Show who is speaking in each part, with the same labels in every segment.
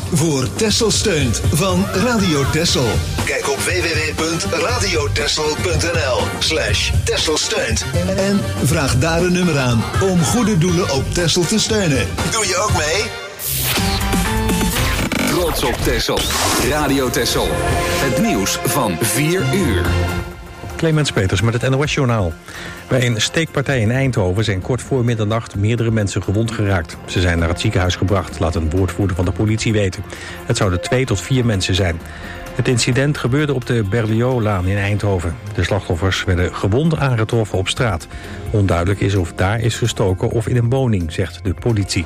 Speaker 1: voor Texel Steunt van Radio Texel. Kijk op www.radiotexel.nl/Texel Steunt en vraag daar een nummer aan om goede doelen op Texel te steunen. Doe je ook mee?
Speaker 2: Trots op Texel. Radio Texel. Het nieuws van 4 uur.
Speaker 3: Clemens Peters met het NOS-journaal. Bij een steekpartij in Eindhoven zijn kort voor middernacht meerdere mensen gewond geraakt. Ze zijn naar het ziekenhuis gebracht, laat een woordvoerder van de politie weten. Het zouden 2 tot 4 mensen zijn. Het incident gebeurde op de Berlioz-laan in Eindhoven. De slachtoffers werden gewond aangetroffen op straat. Onduidelijk is of daar is gestoken of in een woning, zegt de politie.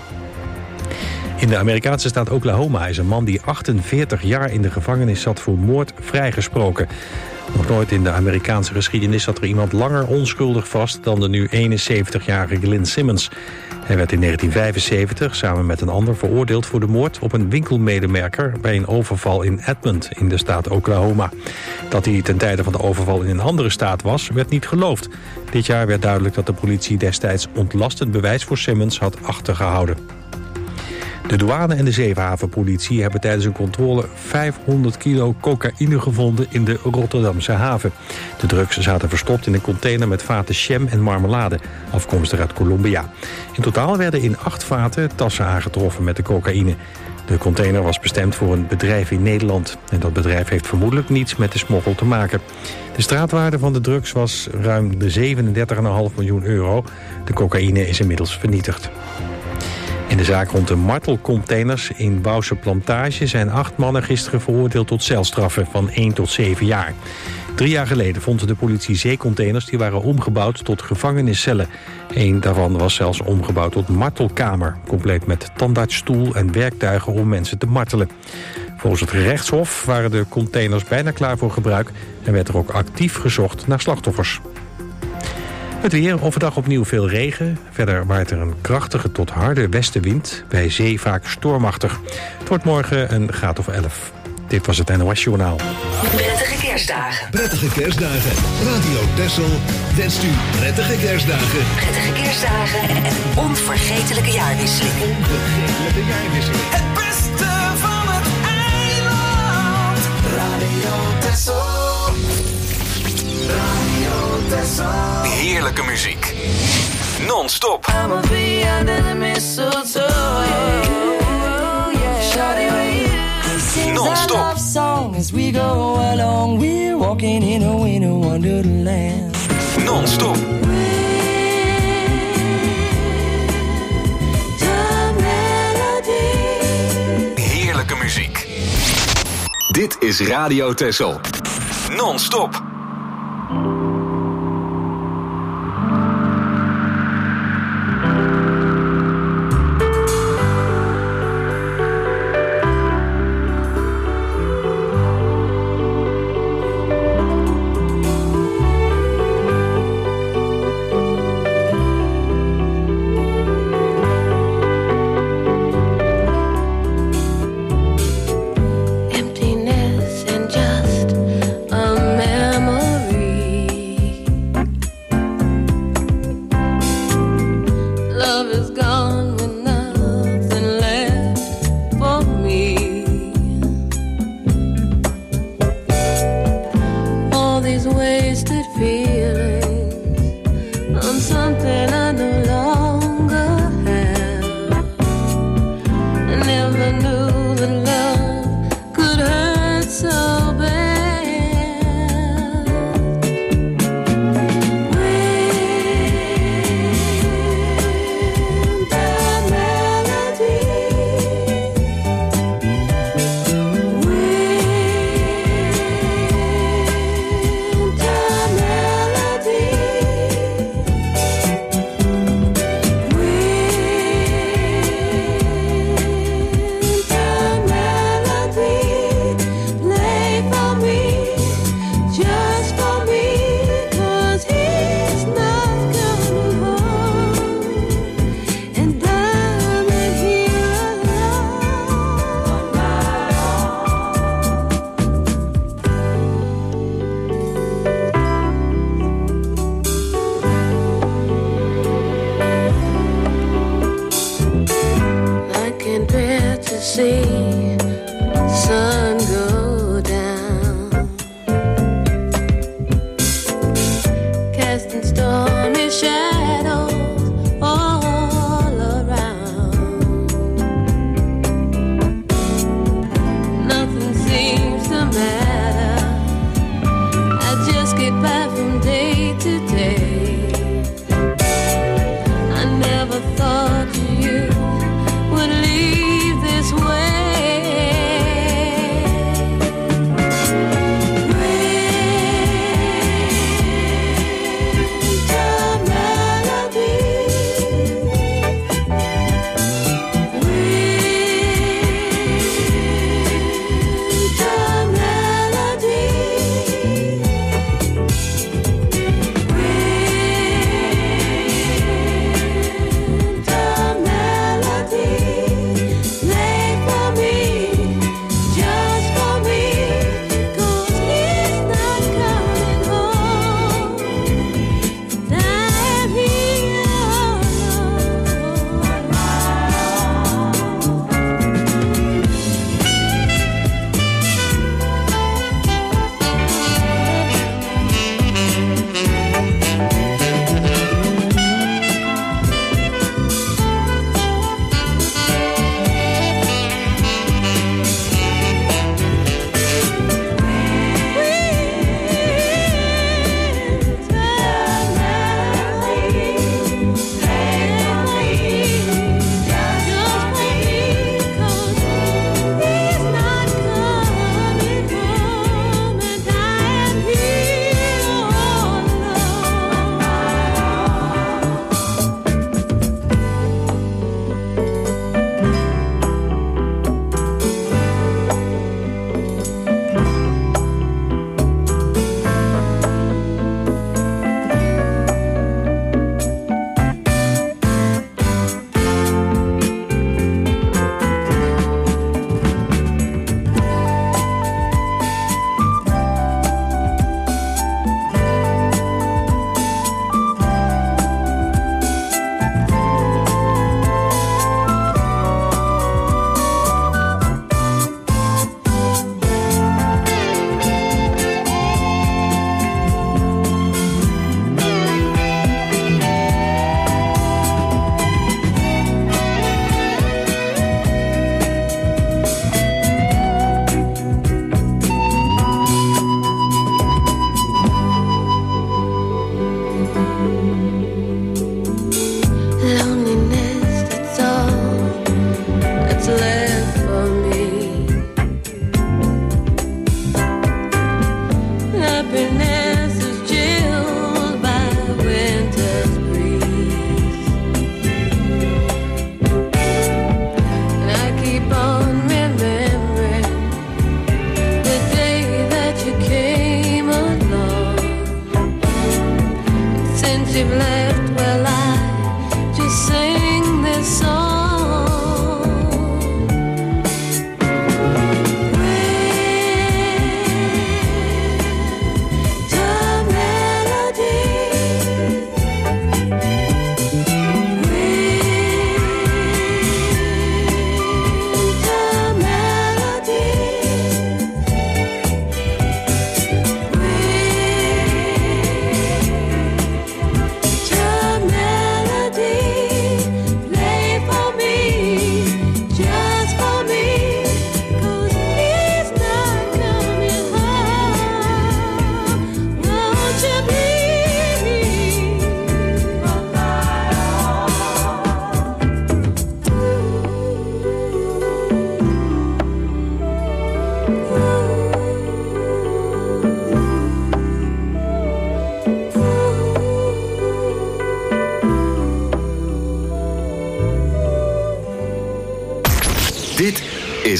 Speaker 3: In de Amerikaanse staat Oklahoma is een man die 48 jaar in de gevangenis zat voor moord vrijgesproken. Nog nooit in de Amerikaanse geschiedenis zat er iemand langer onschuldig vast dan de nu 71-jarige Glenn Simmons. Hij werd in 1975 samen met een ander veroordeeld voor de moord op een winkelmedewerker bij een overval in Edmond in de staat Oklahoma. Dat hij ten tijde van de overval in een andere staat was, werd niet geloofd. Dit jaar werd duidelijk dat de politie destijds ontlastend bewijs voor Simmons had achtergehouden. De douane en de zeehavenpolitie hebben tijdens een controle 500 kilo cocaïne gevonden in de Rotterdamse haven. De drugs zaten verstopt in een container met vaten jam en marmelade, afkomstig uit Colombia. In totaal werden in 8 vaten tassen aangetroffen met de cocaïne. De container was bestemd voor een bedrijf in Nederland. En dat bedrijf heeft vermoedelijk niets met de smokkel te maken. De straatwaarde van de drugs was ruim de 37,5 miljoen euro. De cocaïne is inmiddels vernietigd. In de zaak rond de martelcontainers in Bouwse Plantage zijn 8 mannen gisteren veroordeeld tot celstraffen van 1 tot 7 jaar. 3 jaar geleden vond de politie zeecontainers die waren omgebouwd tot gevangeniscellen. Eén daarvan was zelfs omgebouwd tot martelkamer, compleet met tandartsstoel en werktuigen om mensen te martelen. Volgens het gerechtshof waren de containers bijna klaar voor gebruik en werd er ook actief gezocht naar slachtoffers. Het weer, overdag opnieuw veel regen. Verder waait er een krachtige tot harde westenwind. Bij zee vaak stormachtig. Het wordt morgen een graad of 11. Dit was het NOS-journaal.
Speaker 4: Prettige kerstdagen.
Speaker 1: Prettige kerstdagen. Radio Texel wenst u prettige kerstdagen.
Speaker 4: Prettige kerstdagen en een onvergetelijke jaarwisseling.
Speaker 1: Onvergetelijke jaarwisseling.
Speaker 5: Het beste van het eiland. Radio Texel. Radio Texel.
Speaker 2: Heerlijke muziek. Non-stop.
Speaker 5: I'ma be under the mistletoe.
Speaker 2: Non-stop.
Speaker 5: Love song as we go along. We're walking in a winter wonderland.
Speaker 2: Non-stop. Heerlijke muziek. Dit is Radio Texel. Non-stop.
Speaker 6: Emptiness and just a memory.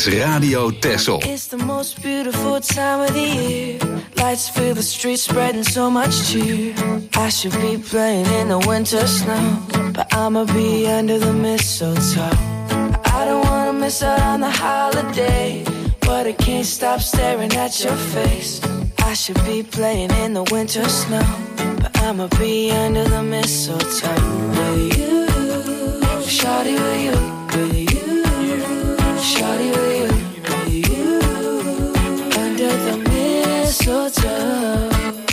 Speaker 2: is Radio Texel.
Speaker 5: It's the most beautiful time of the year. Lights fill the streets, spreading so much cheer. I should be playing in the winter snow, but I'ma be under the mistletoe. I don't wanna miss out on the holiday, but I can't stop staring at your face. I should be playing in the winter snow, but I'ma be under the mistletoe. With you, shawty, with you, with you, shawty, with you, under the mistletoe.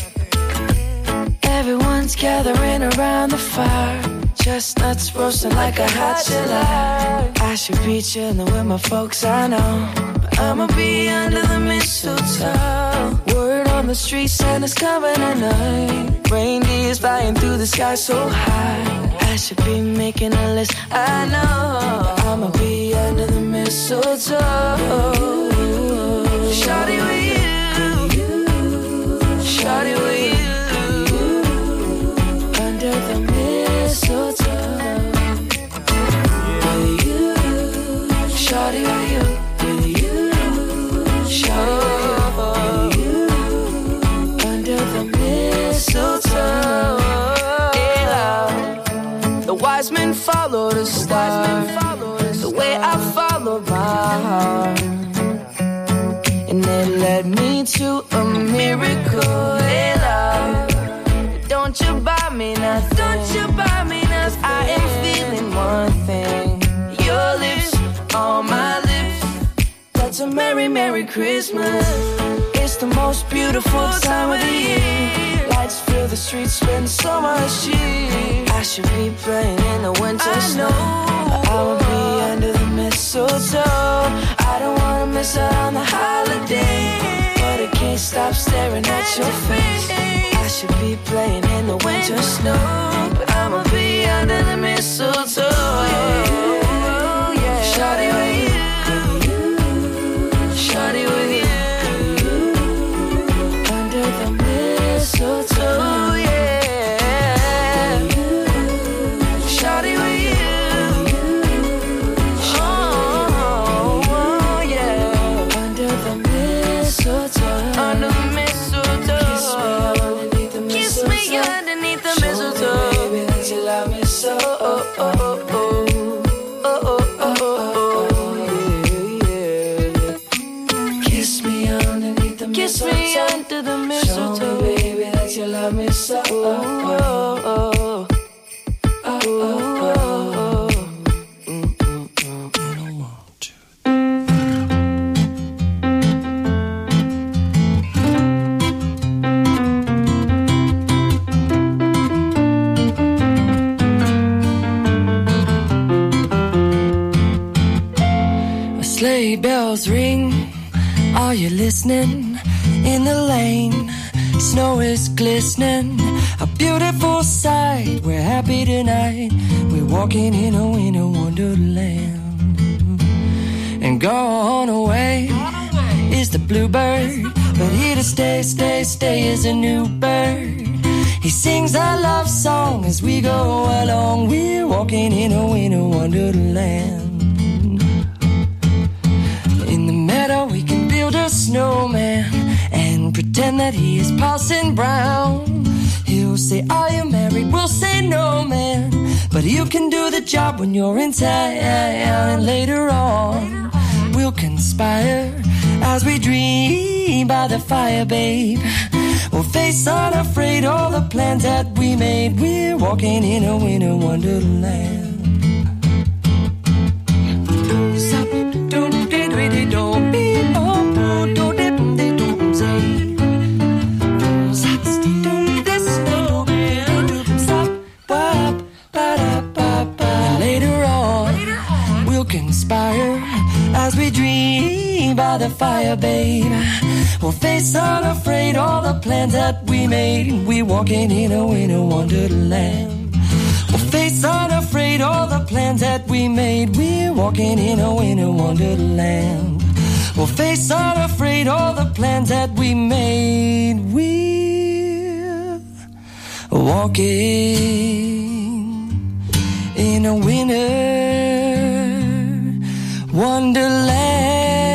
Speaker 5: Everyone's gathering around the fire, chestnuts roasting like a hot July. I should be chilling with my folks, I know, but I'ma be under the mistletoe. Word on the street, Santa's coming tonight. Reindeer's flying through the sky so high. I should be making a list, I know, but I'ma be under the mistletoe. Shawty with you, shawty with you, under the mistletoe. With you, shawty with you, with you, shawty with you, under the mistletoe. The wise men followed the star, the way I followed my heart, and it led me to a miracle. Hey, love, don't you buy me nothing, don't you buy me nothing. I am feeling one thing, your lips on my lips. That's a merry, merry Christmas. It's the most beautiful time of the year. Lights fill the streets, spend so much cheer. I should be playing in the winter snow, but I will be under the mistletoe. I don't wanna miss out on the holiday, but I can't stop staring at your face. I should be playing in the winter snow, but I'ma be under the mistletoe. Shawty with you, shawty with you, under the mistletoe, yeah. Shawty with you, oh, yeah. Under the mistletoe, under the mistletoe. Kiss me underneath the mistletoe. Show me, baby, that you love me so. Oh, oh, oh, oh. Kiss me under the mistletoe. Show me, baby, that you love me so. Oh, oh, oh, oh, oh, oh. Sleigh bells ring. Are you listening? In the lane, snow is glistening, a beautiful sight. We're happy tonight, we're walking in a winter wonderland. And gone away is the bluebird, but here to stay, stay, stay is a new bird. He sings a love song as we go along. We're walking in a winter wonderland. In the meadow we can build a snowman and pretend that he is Parson Brown. He'll say, are you married? We'll say no, man, but you can do the job when you're in town. And later on we'll conspire as we dream by the fire, babe. We'll face unafraid all the plans that we made. We're walking in a winter wonderland. As we dream by the fire, babe, we'll face unafraid all the plans that we made. We're walking in a winter wonderland. We'll face unafraid all the plans that we made. We're walking in a winter wonderland. We'll face unafraid all the plans that we made. We're walking in a winter Wonderland.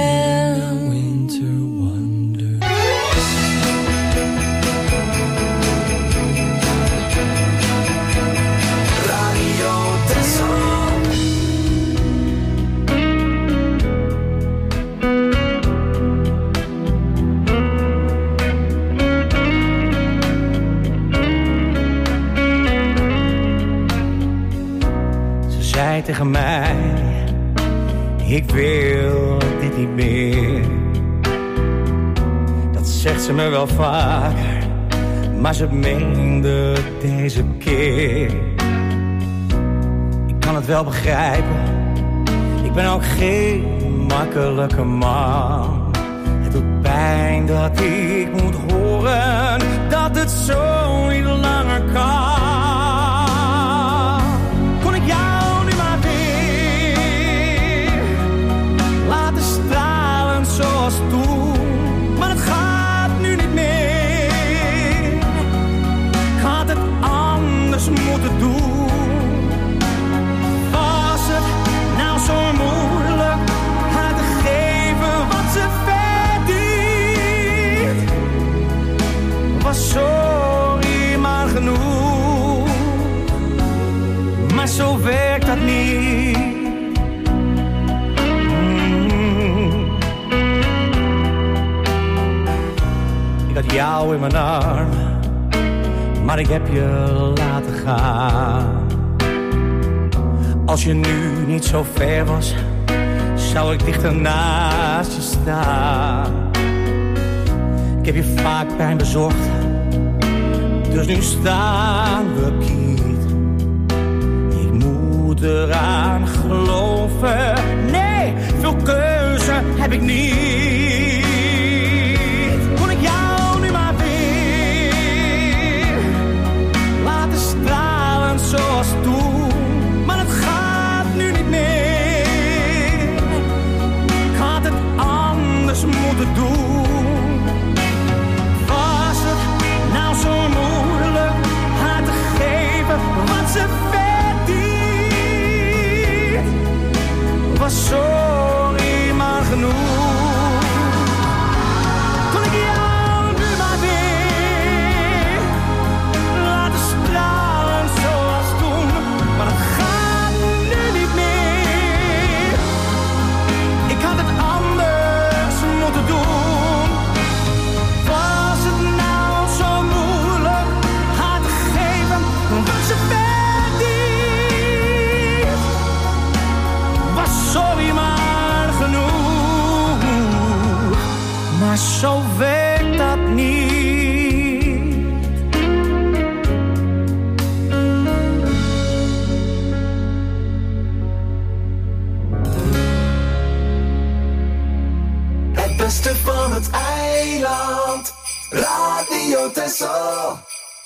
Speaker 6: tegen mij: ik wil dit niet meer. Dat zegt ze me wel vaker, maar ze meende deze keer. Ik kan het wel begrijpen, ik ben ook geen makkelijke man. Het doet pijn dat ik moet horen dat het zo niet langer kan. Kon ik jou nu maar weer laten stralen zoals toen, maar het gaat nu niet meer. Ik had het anders moeten doen. Was het nou zo moeilijk haar te geven wat ze verdient? Was sorry maar genoeg, maar zo werkt dat niet. Ik had jou in mijn armen, maar ik heb je laten gaan. Als je nu niet zo ver was, zou ik dichter naast je staan. Ik heb je vaak pijn bezorgd, dus nu staan we kiet. Ik moet eraan geloven, nee, veel keuze heb ik niet. Kon ik jou nu maar weer laten stralen zoals toen, maar het gaat nu niet meer. Ik had het anders moeten doen. Was het nou zo moeilijk haar te geven wat ze verdient? Was sorry maar genoeg. Kon ik jou nu maar weer laten stralen zoals toen, maar het gaat nu niet meer. Ik had het anders moeten doen. Was het nou zo moeilijk haar te geven wat ze verdient? Was sorry maar genoeg, maar zo werkt dat niet.
Speaker 1: Het beste van het eiland. Radio Texel.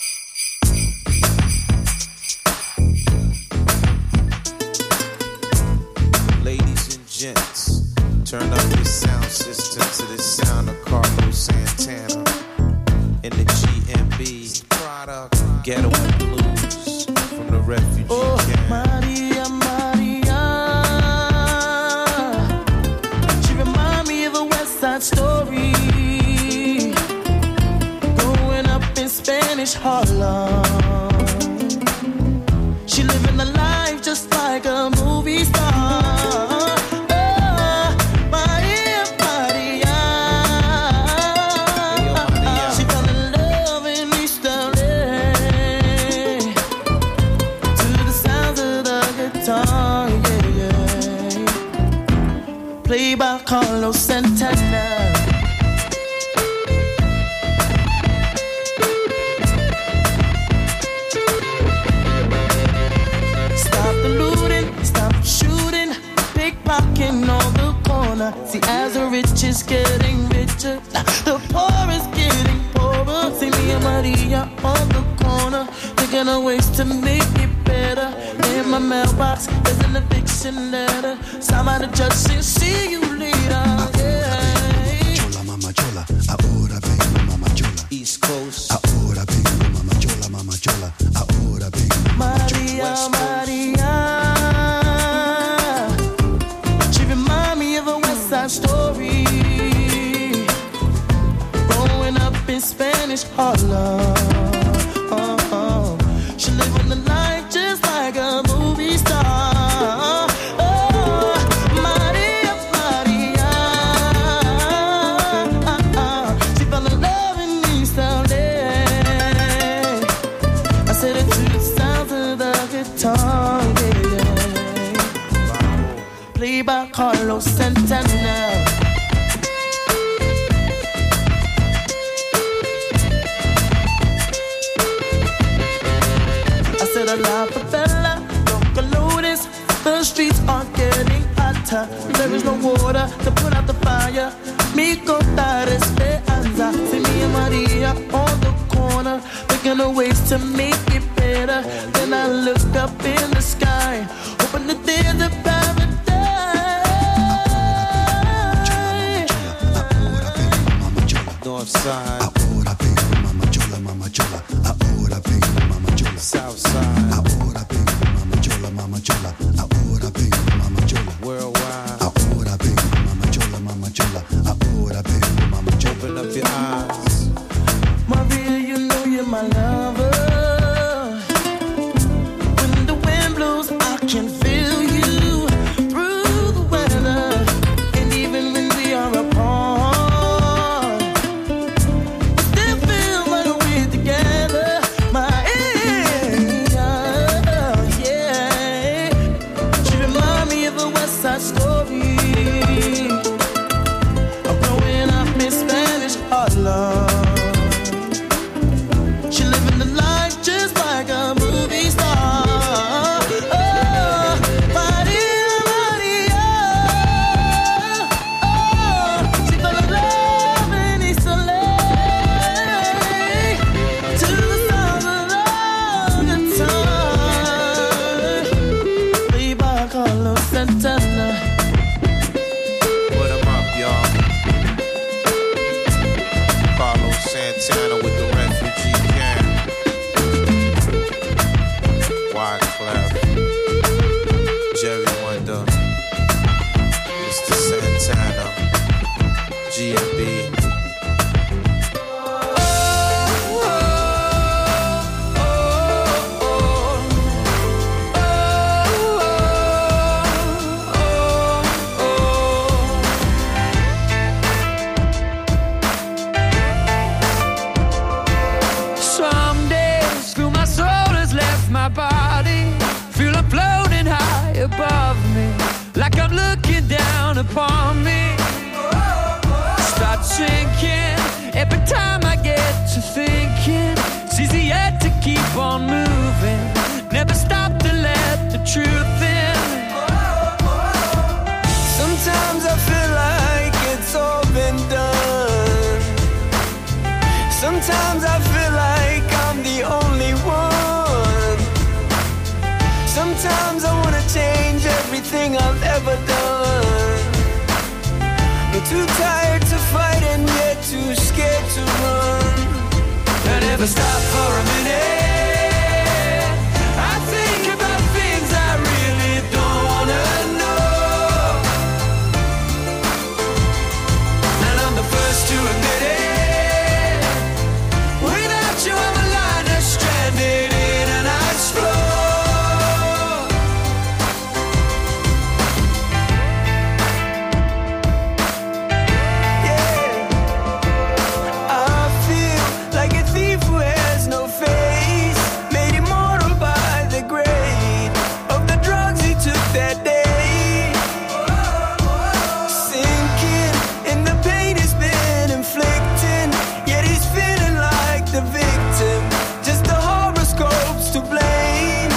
Speaker 7: Ladies and gents, turn up your sound system to the sound of Carlos Santana in the GMB product Ghetto and Blues from the refugee camp.
Speaker 6: Maria, Maria, she remind me of a West Side Story, growing up in Spanish Harlem. She living the life just like a movie star. Maria, Maria, she fell in love in East LA to the sounds of the guitar, yeah, yeah. Played by Carlos Santana. Stop the looting, stop shooting, pickpocketing on the corner. See, as the rich is getting richer, the poor is getting poorer. See me and Maria on the corner, thinking of ways to make it better. In my mailbox, there's an eviction letter. Signed by the judge saying, see you later. Yeah.
Speaker 8: Chola, mama chola, ahora vengo, mama chola.
Speaker 7: East Coast,
Speaker 8: Ahora vengo, mama chola, ahora vengo, mama chola.
Speaker 6: Maria, Maria, she remind me of a West Side Story, growing up in Spanish Harlem. She living the life just like a movie star. Maria, Maria, she fell in love in East LA. I said it to the sound of the guitar, yeah.
Speaker 5: Carlos Santana. I said a la favela, local lotus. The streets are getting hotter. There is no water to put out the fire. Mi contar esperanza. See me and Maria on the corner, thinking of ways to make it better. Then I looked up in the sky, hoping that there's a paradise.
Speaker 7: Northside.
Speaker 8: Ahora vengo mama chola, mama chola. Ahora vengo mama chola.
Speaker 7: Southside.
Speaker 8: Ahora vengo mama chola, mama chola. Ahora vengo mama chola.
Speaker 7: Worldwide.
Speaker 8: Ahora vengo mama chola, mama chola. Ahora vengo mama chola.
Speaker 7: Open up your eyes.
Speaker 5: Maria, you know you're my lover. When the wind blows, I can feel you through the weather. And even when we are apart, we still feel like we're together. My yeah. She remind me of a West Side Story. I'm growing up in Spanish Harlem. She living the life just like a movie star. Oh, Maria, Maria. Oh, she fell in love in East LA. To the sound of the time. Played by Carlos Santana.
Speaker 7: Put 'em up, y'all. Carlos Santana with the refugee camp. Wyclef, Jerry Wonder, Mr. Santana, G&B.
Speaker 9: Some days feel my soul has left my body. Feel I'm floating high above me, like I'm looking down upon me. Start sinking every time I get to thinking. It's easier to keep on moving, never stop to let the truth in.
Speaker 5: Sometimes I feel like it's all been done. Sometimes I feel like I'm the only one. Sometimes I wanna change everything I've ever done. I'm too tired to fight and yet too scared to run. I never stop for a minute. I think about things I really don't wanna know. And I'm the first to admit it. Without you, I'm a liner stranded in an ice floor. Yeah, I feel like a thief who has no face, made immortal by the grade of the drugs he took that day. Sinking in the pain he's been inflicting, yet he's feeling like the victim. Just the horoscopes to blame.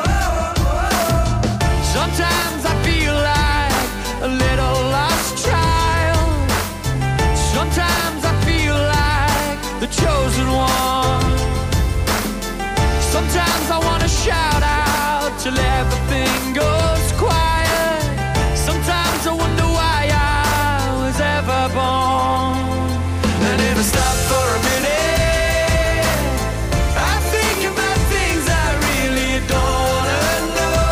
Speaker 9: Sometimes I feel like a little lost child. Sometimes I feel like the chosen one. Sometimes I wanna shout out till everything goes quiet. Sometimes I wonder why I was ever born.
Speaker 5: I never stop for a minute. I think about things I really don't wanna know.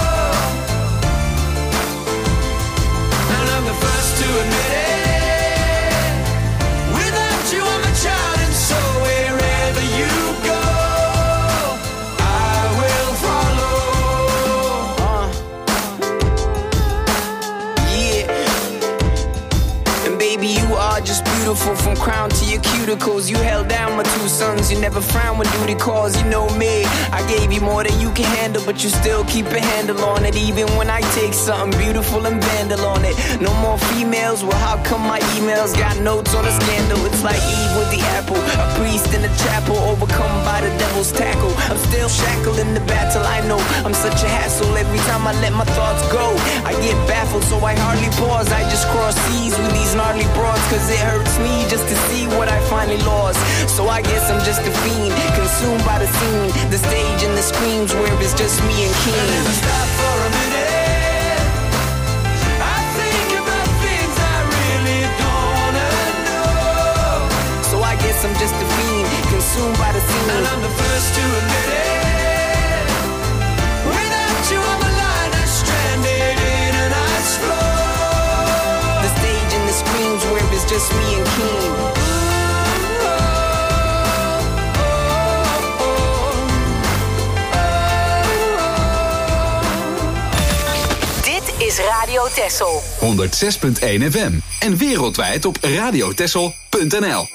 Speaker 5: And I'm the first to admit it. Without you, I'm a child, and so wherever you go, I will follow. Yeah. And baby, you you are just beautiful from crown to your cuticles. You held down my two sons, you never frown when duty calls. You know me, I gave you more than you can handle, but you still keep a handle on it. Even when I take something beautiful and vandal on it. No more females, well how come my emails got notes on a scandal? It's like Eve with the apple, a priest in the chapel, overcome by the devil's tackle. I'm still shackled in the battle, I know I'm such a hassle. Every time I let my thoughts go, I get baffled, so I hardly pause. I just cross seas with these gnarly broads, cause it hurts me just to see what I finally lost. So I guess I'm just a fiend, consumed by the scene, the stage and the screams where it's just me and King. I never stop for a minute, I think about things I really don't wanna know. So I guess I'm just a fiend, consumed by the scene, and I'm the first to admit it. Without you on the line, I'm stranded in an ice floor. The stage and the screams where it's just me and King.
Speaker 4: Is Radio Texel
Speaker 2: 106.1 FM en wereldwijd op radiotexel.nl.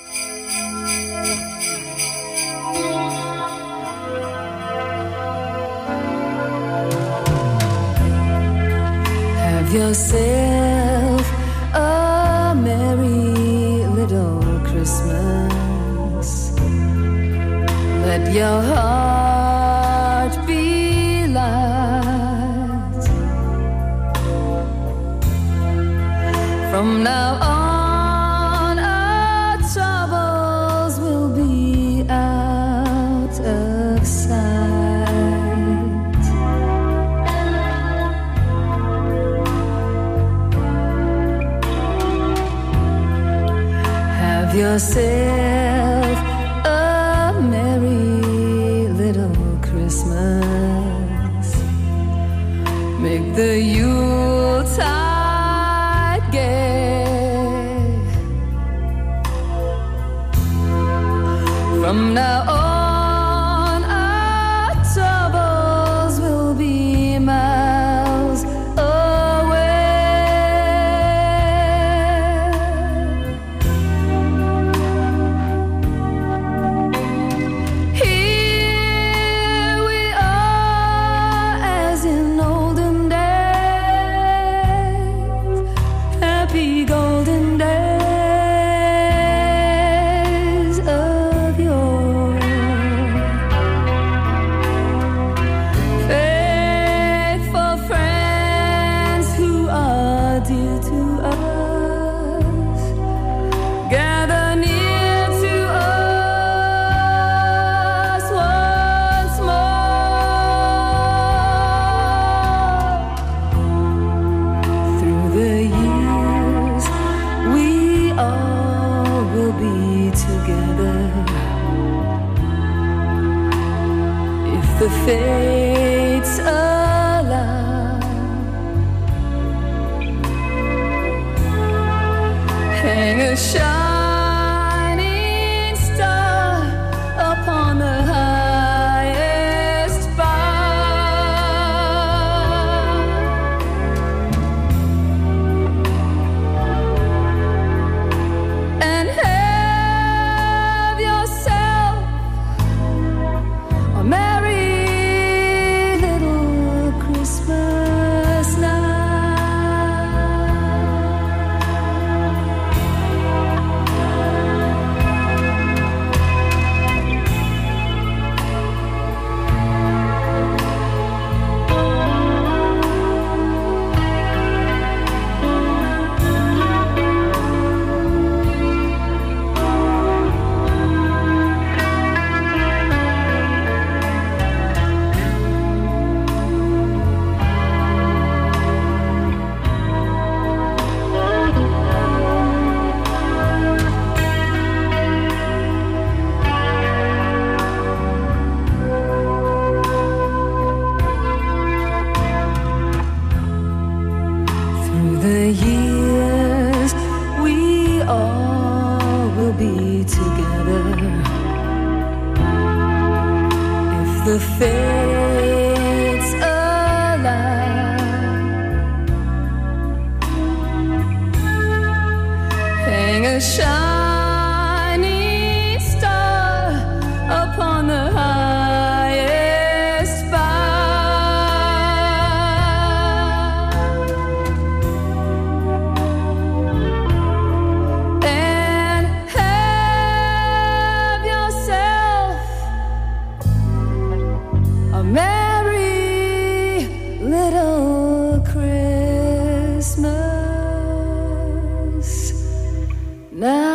Speaker 10: Have yourself a merry little Christmas. Let your heart be light. From now on, our troubles will be out of sight. Have yourself a merry little Christmas. Make the Yuletide gay. From now on, our troubles will be miles away. Here we are as in olden days, happy golden days of yore. Faithful friends who are dear to us, gather near to us once more. Through the years, we all will be together. If the fates allow, hang a shining star upon the highest bough, and have yourself a merry little Christmas night. Through the years, we all will be together. If the fates allow, hang a a shining star upon the highest bough. And have yourself a merry little Christmas now.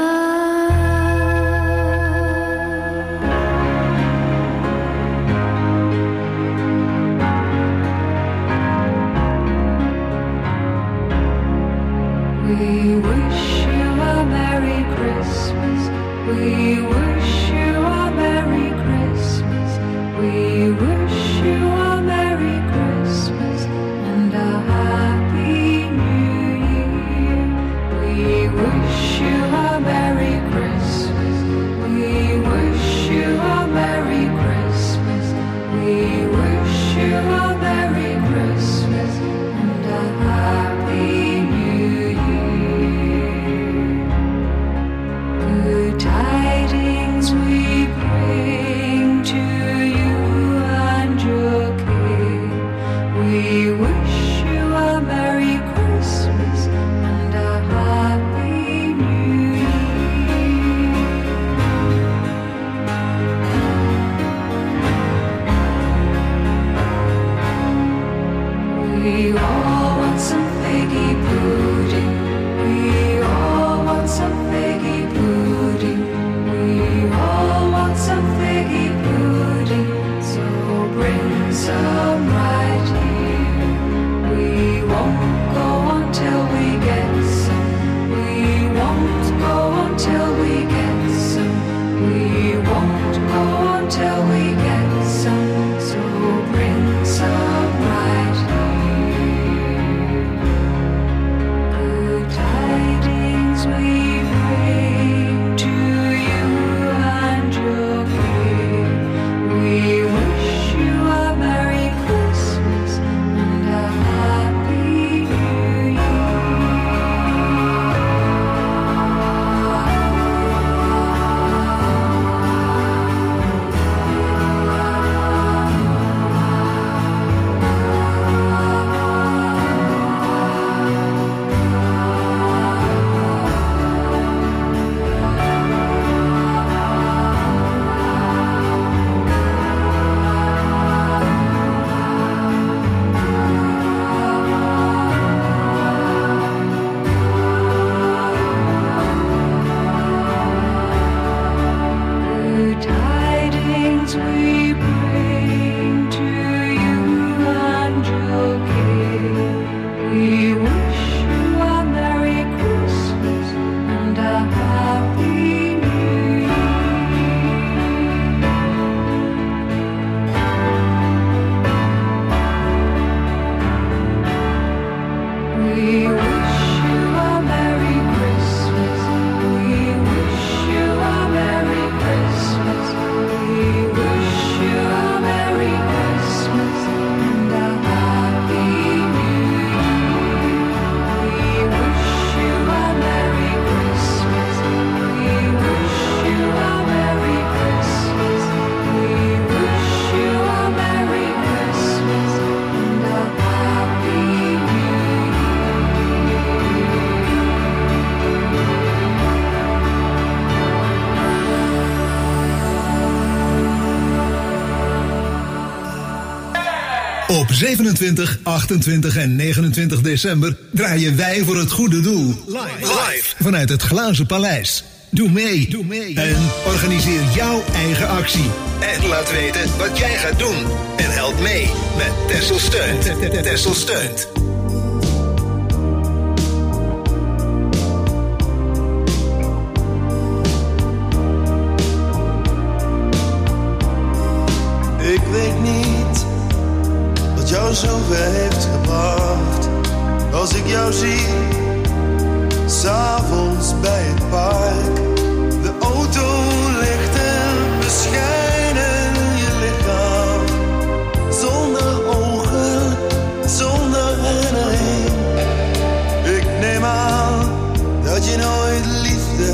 Speaker 10: We wish you a Merry Christmas. We wish you a Merry Christmas. We wish you a Merry Christmas and a Happy New Year. We wish you a Merry Christmas. We wish you a Merry Christmas. We wish you a Merry Christmas and a Happy New Year. Good tidings we bring to you and your King. We wish you a Merry Christmas and a Happy New Year. We all want some figgy pudding. We all want some figgy pudding. We all want some figgy pudding. So bring some right here. We won't go until we get some. We won't go until we get some. We won't go until we get some. So bring some right here. Good tidings we bring to you and your King. We wish you a Merry Christmas and a Happy New Good tidings we bring to you and your King. We wish you a Merry Christmas and a Happy New Year. We wish you a Merry Christmas. We wish you a Merry Christmas. We wish you a Merry Christmas and a Happy New Year. We wish you a Merry Christmas. We wish you a Merry Christmas. We wish you a Merry Christmas and a Happy New Year.
Speaker 1: Op 27, 28 en 29 december draaien wij voor het goede doel. Live. Vanuit het Glazen Paleis. Doe mee. En organiseer jouw eigen actie. En laat weten wat jij gaat doen. En help mee met Texel Steunt. Texel Steunt.
Speaker 11: Ik weet niet wat jou zover heeft gebracht. Als ik jou zie, 's avonds bij het park. De auto ligt en beschijnen je lichaam. Zonder ogen, zonder herinnering. Ik neem aan dat je nooit liefde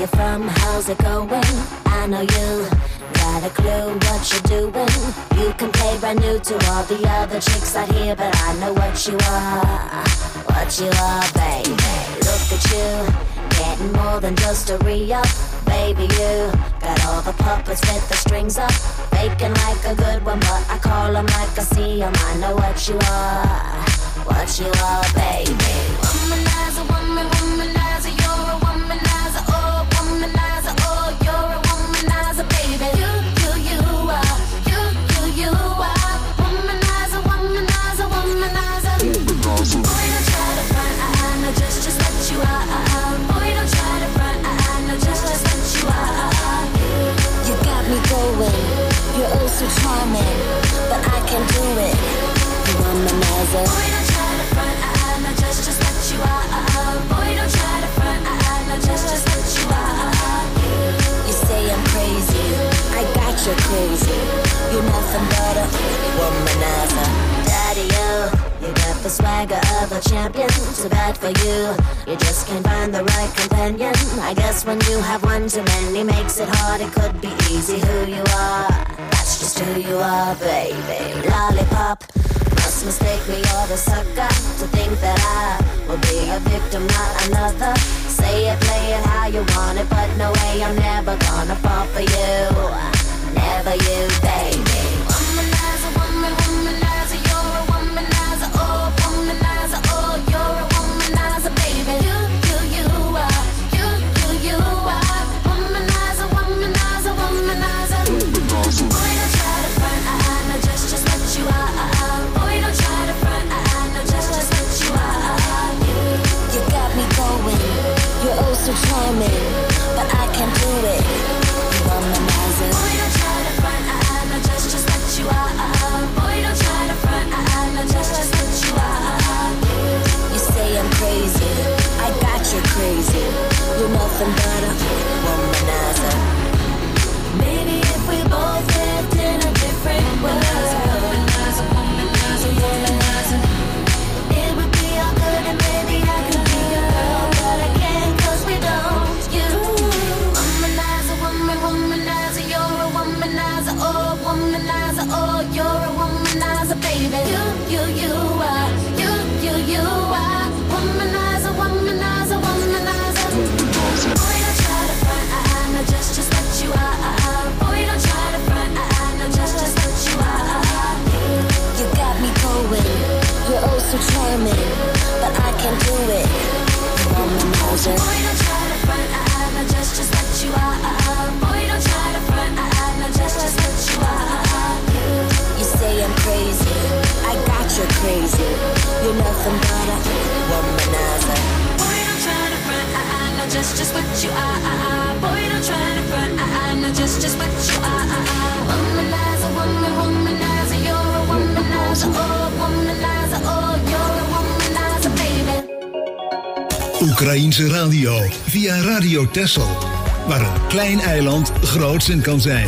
Speaker 12: you from? How's it going? I know you got a clue what you're doing. You can play brand new to all the other chicks out here, but I know what you are, baby. Look at you, getting more than just a re-up. Baby, you got all the puppets with the strings up, faking like a good one, but I call them like I see them. I know what you are, baby. Womanizer, womanizer, you're a womanizer, oh, womanizer, oh, you're a womanizer, baby. You are, you are, womanizer, womanizer, womanizer. Boy, don't try to front, I know just what you are. Boy, don't try to front, I know just what you are. You got me going, you're oh so charming, but I can do it. You womanizer. Boy, don't try to front, I know just what you are. Boy, don't try to front, I know just what you are. You say I'm crazy, I got you crazy. You're nothing but a womanizer. Daddy, you got the swagger of a champion. Too bad for you, you just can't find the right companion. I guess when you have one too many makes it hard. It could be easy who you are. That's just who you are, baby. Lollipop, must mistake me or the sucker to think that I will be a victim, not another. Say it, play it how you want it, but no way, I'm never gonna fall for you. Never you, baby. Womanizer, womanizer, you're a womanizer, oh, womanizer, oh, you're a womanizer, baby. You are, you are, womanizer, womanizer, womanizer. Boy, don't try to front, I know just what you are. Boy, don't try to front, I know just what you are. You got me going, you're oh so charming, but I can't do it. You womanizer. Boy, don't try to front, I know just what you are. Boy, don't try to front, I know just what you are. You say I'm crazy, I got you crazy. You're nothing but a womanizer. Maybe if we both lived in a different world, womanizer, womanizer, womanizer, it would be all good and maybe I could be a girl, but I can't 'cause we don't. You womanizer, womanizer, you're a womanizer, oh, womanizer, oh, you're a womanizer, baby. You are, you are, womanizer, womanizer, womanizer. Boy, don't try to front, I know just what you are. Boy, don't try to front, I know just what you are. You got me going, you're oh so charming, but I can't do it. You womanizer. Boy, don't try to front, I know just what you are. Boy, don't try to front, I know just what you are. You say I'm crazy, I got you crazy. You're nothing but a womanizer. Boy, don't try to front, I know just what you are. Boy, don't try to front, I know just what you are. Womanizer, womanizer, you're a womanizer, oh, womanizer, oh, you're a womanizer, baby.
Speaker 1: Oekraïense radio via Radio Texel, waar een klein eiland groots in kan zijn.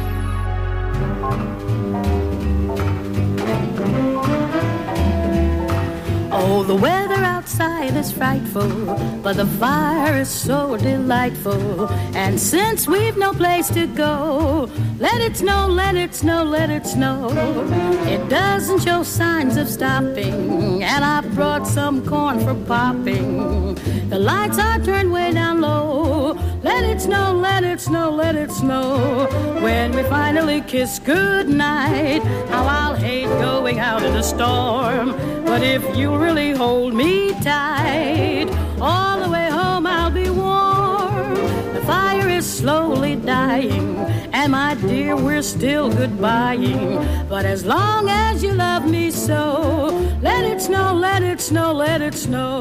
Speaker 13: Oh, the weather outside is frightful, but the fire is so delightful. And since we've no place to go, let it snow, let it snow, let it snow. It doesn't show signs of stopping, and I brought some corn for popping. The lights are turned way down low. Let it snow, let it snow, let it snow. When we finally kiss goodnight, how I'll hate going out in a storm. But if you really hold me tight, all the way home I'll be warm. The fire is slowly dying, and my dear, we're still goodbying. But as long as you love me so, let it snow, let it snow, let it snow.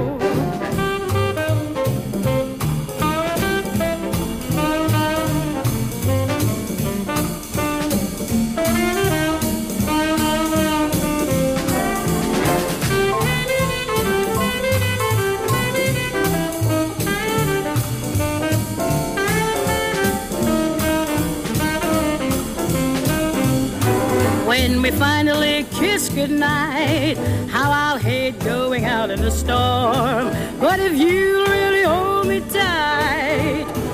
Speaker 13: When we finally kiss goodnight, how I'll hate going out in the storm. But if you really hold me tight,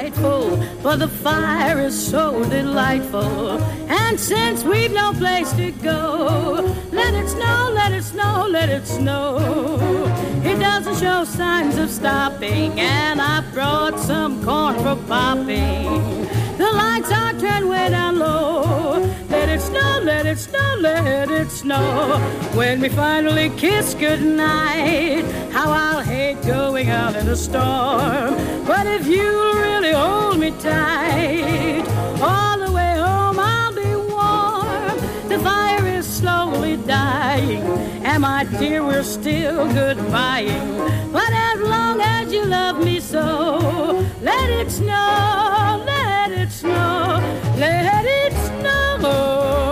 Speaker 13: frightful, but the fire is so delightful. And since we've no place to go, let it snow, let it snow, let it snow. It doesn't show signs of stopping, and I brought some corn for popping. The lights are turned way down low. Let it snow, let it snow, let it snow. When we finally kiss goodnight, how I'll hate going out in a storm. But if you'll really hold me tight, all the way home I'll be warm. The fire is slowly dying, and my dear, we're still goodbying. But as long as you love me so, let it snow, let it snow, let it snow.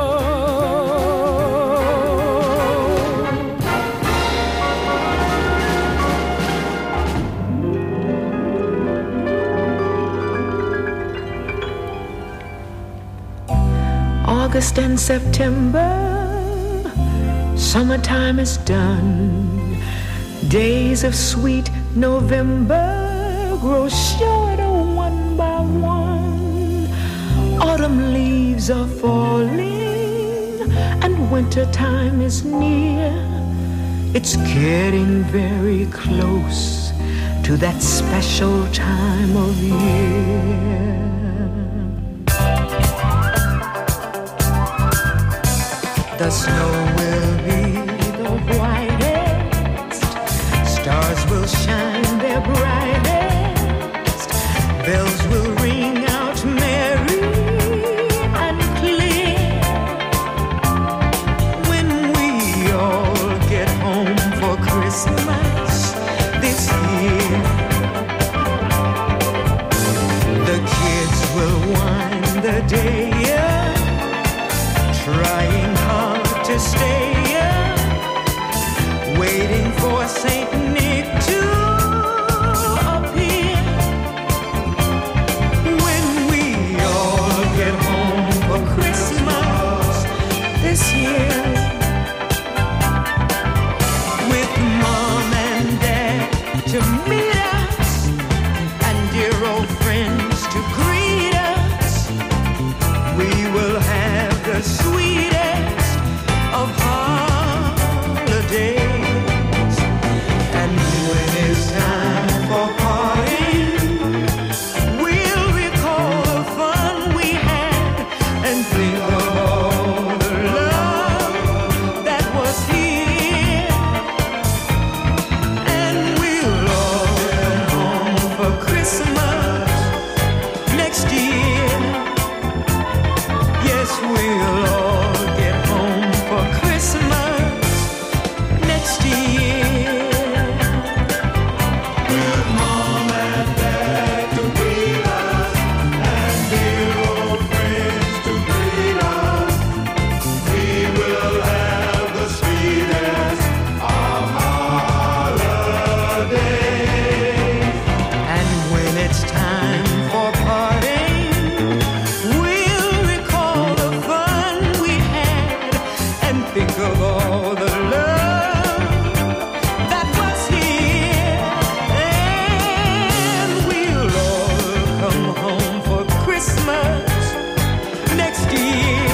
Speaker 14: August and September, summertime is done. Days of sweet November grow shorter one by one. Autumn leaves are falling and wintertime is near. It's getting very close to that special time of year. The snow will be the whitest, stars will shine their brightest, bells will ring out merry and clear. When we all get home for Christmas this year, the kids will wind the day up, trying to stay up, waiting for Saint Nick to appear. When we all get home for Christmas this year, with Mom and Dad to meet us and dear old friends to greet us, we will have the sweetest of holidays. And when it's time for parting, we'll recall the fun we had and think of all the love that was here. And we'll all come home for Christmas next year. Yes, we'll all get home for Christmas next year. With Mom and Dad to greet us and dear old friends to greet us, we will have the sweetest of holidays. And when it's time for parting, we'll recall the fun we had and think of all the love that was here. And we'll all come home for Christmas next year.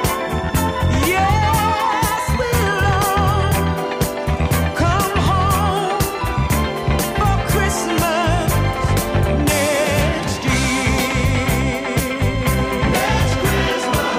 Speaker 14: Yes, we'll all come home for Christmas next year. Next Christmas.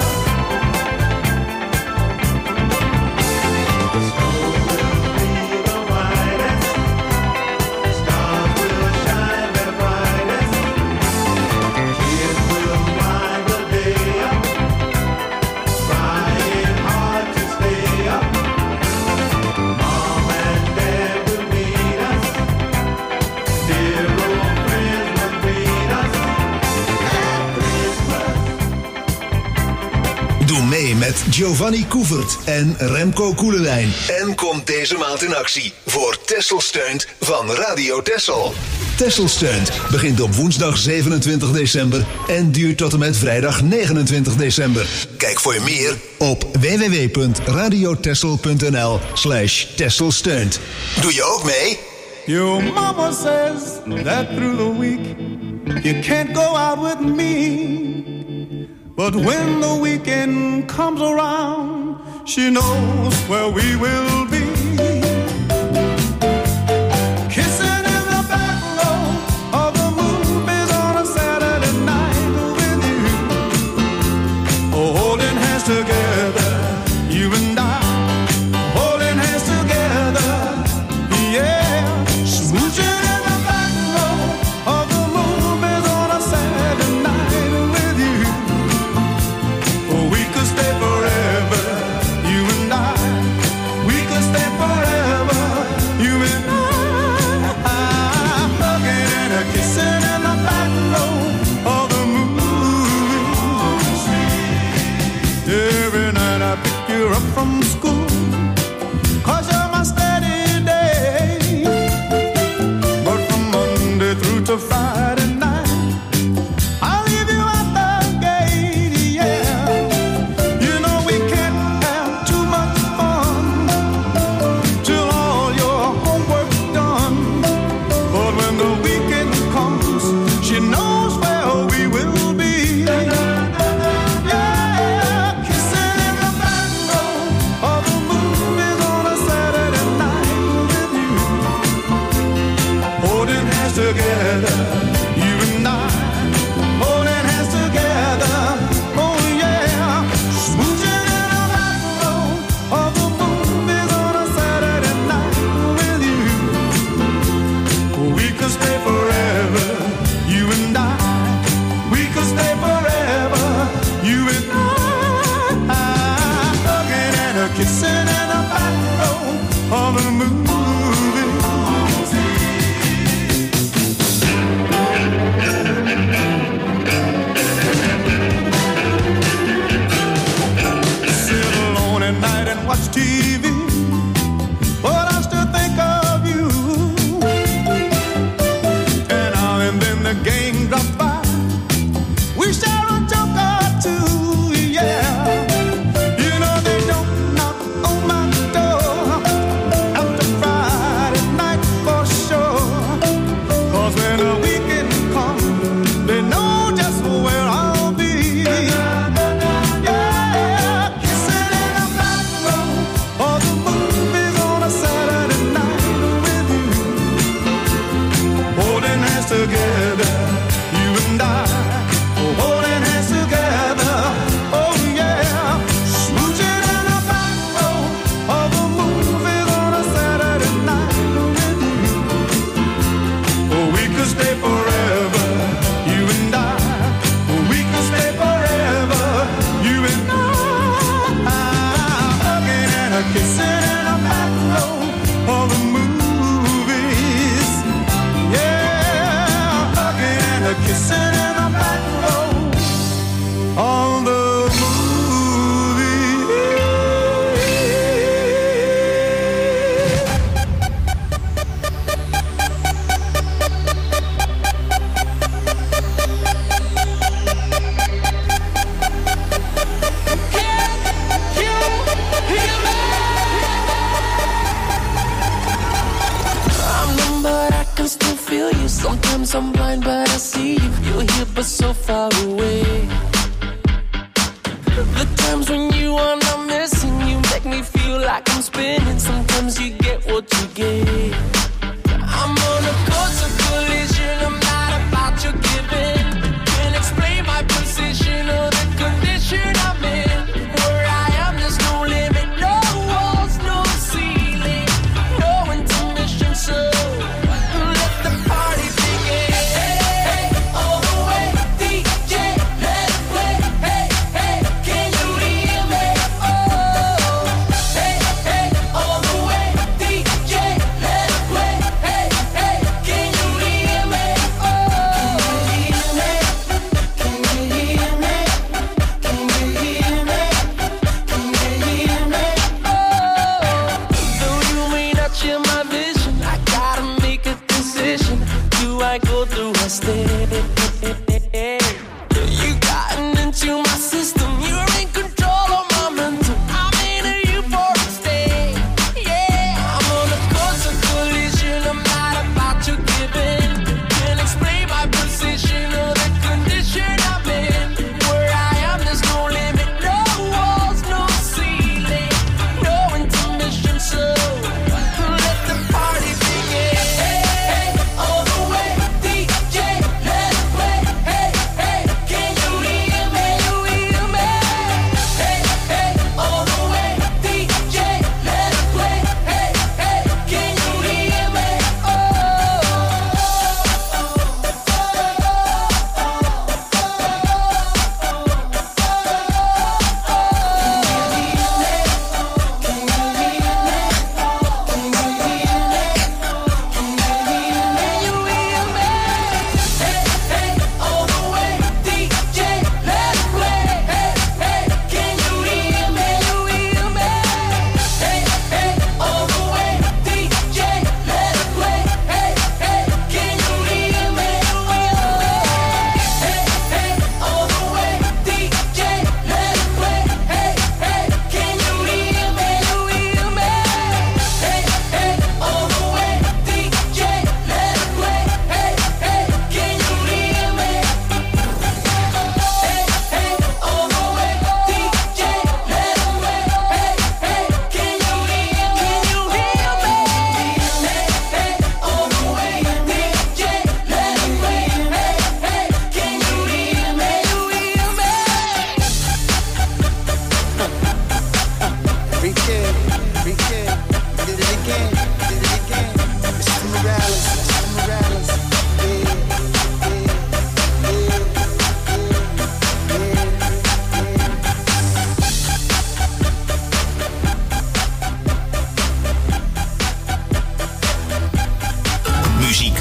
Speaker 1: Doe mee met Giovanni Koevert en Remco Koelewijn. En kom deze maand in actie voor Texel Steunt van Radio Texel. Texel Steunt begint op woensdag 27 december en duurt tot en met vrijdag 29 december. Kijk voor meer op www.radiotexel.nl/Texelsteunt. Doe je ook mee?
Speaker 15: Your mama says that through the week
Speaker 11: You can't go out with me. But when the weekend comes around, she knows where we will be. Kissing in the back row of the movies on a Saturday night with you. Oh, holding hands together, you and I. Holding hands together, yeah. Smooching in the back row of the movies on a Saturday night with you. Oh, we could stay forever, you and I. We could stay forever, you and I. Hugging and a kissing in the back row of the movies. Every night I pick you up from school, 'cause you're my steady day. But from Monday through to Friday night, I'll leave you at the gate, yeah. You know we can't have too much fun till all your homework's done. But when the weekend comes, she knows where we will be. Yeah, kissing in the back row of the movies on a Saturday night with you. Holding hands together, you and I. Holding hands together, oh yeah. Smooching in the back row of the movies on a Saturday night with you. We could stay forever, you and I. We could stay forever, you and I. Hugging and a kissing in the back row of the movies. Sit alone at night and watch TV, but I still think of you. And now and then the gang drops by, we share a joke or two, yeah. You know they don't knock on my door after Friday night for sure. 'Cause when the weekend comes, they know just where I'll be. Yeah, kissing in the back row of the movies on a Saturday night with you. Holding hands together, you and I. Holding hands together, oh yeah. Smooching in the back row of the movies on a Saturday night with you. Oh, we could stay forever, you and I. We could stay forever, you and I. Hugging and a kissing in the back row of the movies. Yeah, hugging and a kissing in the back row of the
Speaker 5: I'm numb, but I can still feel you. Sometimes I'm blind, but I see you. You're here, but so far away. The times when you are not missing, you make me feel like I'm spinning. Sometimes you get what you get. I'm on a course of collision. I'm not about your giving. Can't explain my position or the condition I'm in. Where I am, there's no limit, no walls, no ceiling, no intermission. So let the party begin. Hey, hey, all the way, DJ, let it play. Hey, hey, can you hear me? Oh, hey, hey, all the way, DJ,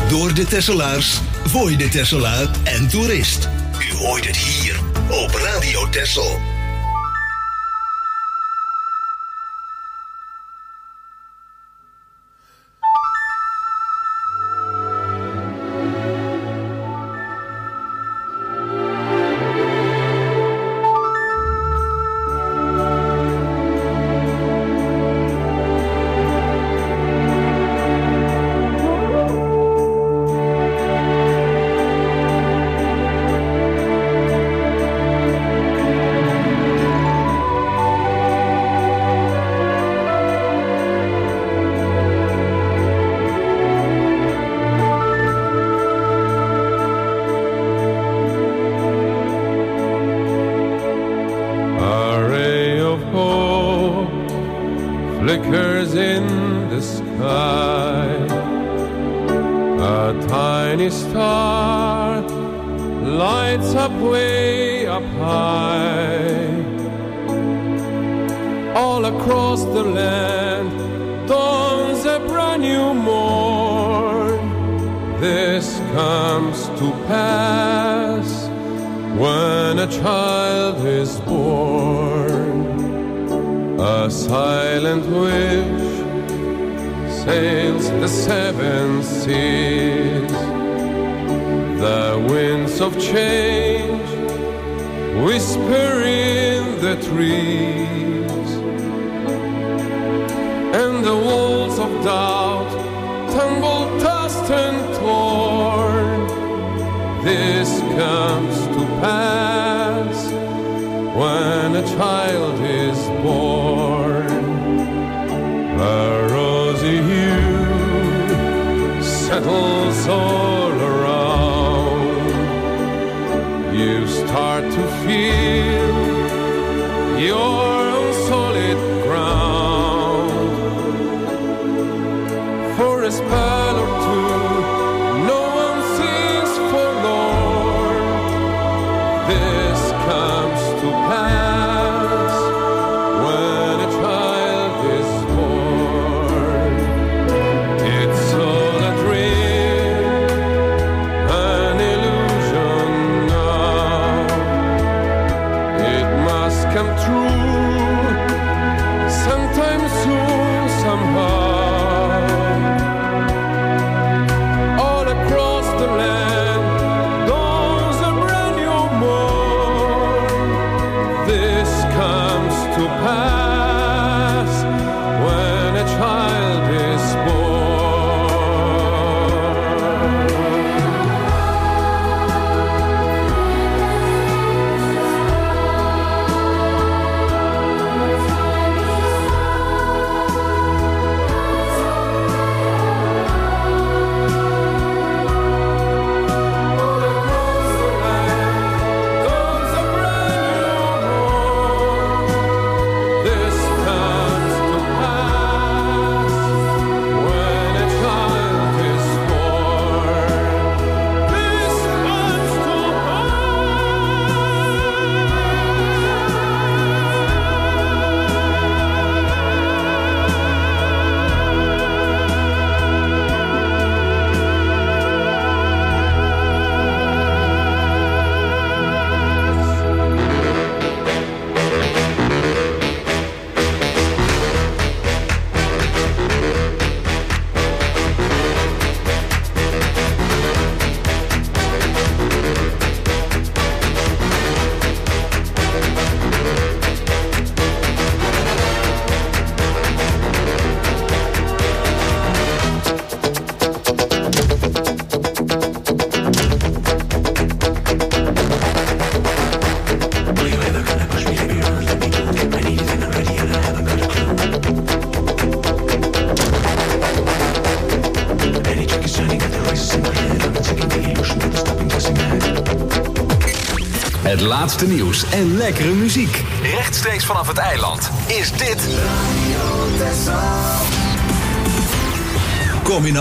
Speaker 1: door de Tesselaars, voor de Tesselaar en toerist. U hoort het hier op Radio Texel.
Speaker 15: flickers in the sky. A tiny star lights up way up high. All across the land dawns a brand new morn. This comes to pass when a child is born. A silent wish sails the seven seas. The winds of change whisper in the trees, and the walls of doubt tumble, tossed and torn. This comes to pass when a child is born. A rosy hue settles all around. You start to feel you're on solid ground. For a spell or two, no one seems forlorn. This comes to pass when a child is born. It's all a dream, an illusion now. It must come true sometime soon, somehow. All across the land dawns a brand new morn. This comes to pass when a child is born. This comes to pass when a child is born. This comes to
Speaker 2: Het laatste nieuws en lekkere muziek. Rechtstreeks vanaf het eiland is dit...
Speaker 1: Kom in